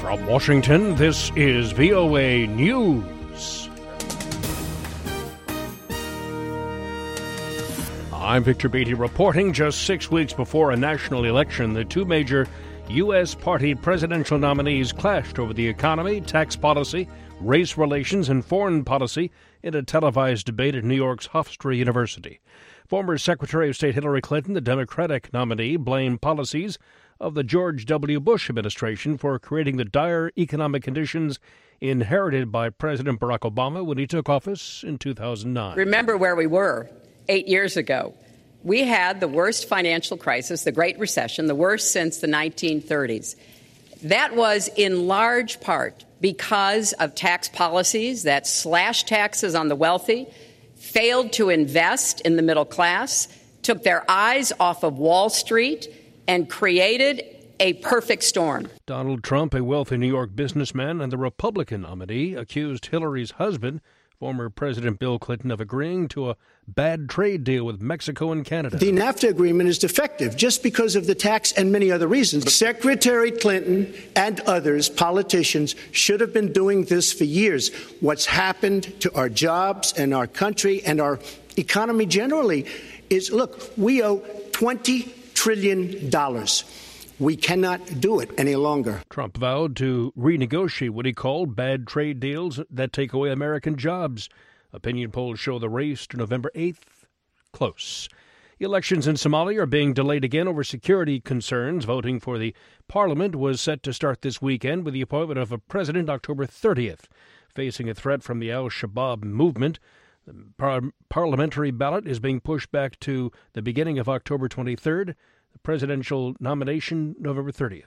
From Washington, this is VOA News. I'm Victor Beatty reporting. Just 6 weeks before a national election, the two major U.S. party presidential nominees clashed over the economy, tax policy, race relations, and foreign policy in a televised debate at New York's Hofstra University. Former Secretary of State Hillary Clinton, the Democratic nominee, blamed policies of the George W. Bush administration for creating the dire economic conditions inherited by President Barack Obama when he took office in 2009. Remember where we were 8 years ago. We had the worst financial crisis, the Great Recession, the worst since the 1930s. That was in large part because of tax policies that slashed taxes on the wealthy, failed to invest in the middle class, took their eyes off of Wall Street, and created a perfect storm. Donald Trump, a wealthy New York businessman and the Republican nominee, accused Hillary's husband, former President Bill Clinton, of agreeing to a bad trade deal with Mexico and Canada. The NAFTA agreement is defective just because of the tax and many other reasons. Secretary Clinton and others, politicians, should have been doing this for years. What's happened to our jobs and our country and our economy generally is, look, we owe $20 trillion. We cannot do it any longer. Trump vowed to renegotiate what he called bad trade deals that take away American jobs. Opinion polls show the race to November 8th close. Elections in Somalia are being delayed again over security concerns. Voting for the parliament was set to start this weekend with the appointment of a president October 30th. Facing a threat from the al-Shabaab movement, the parliamentary ballot is being pushed back to the beginning of October 23rd. The presidential nomination, November 30th.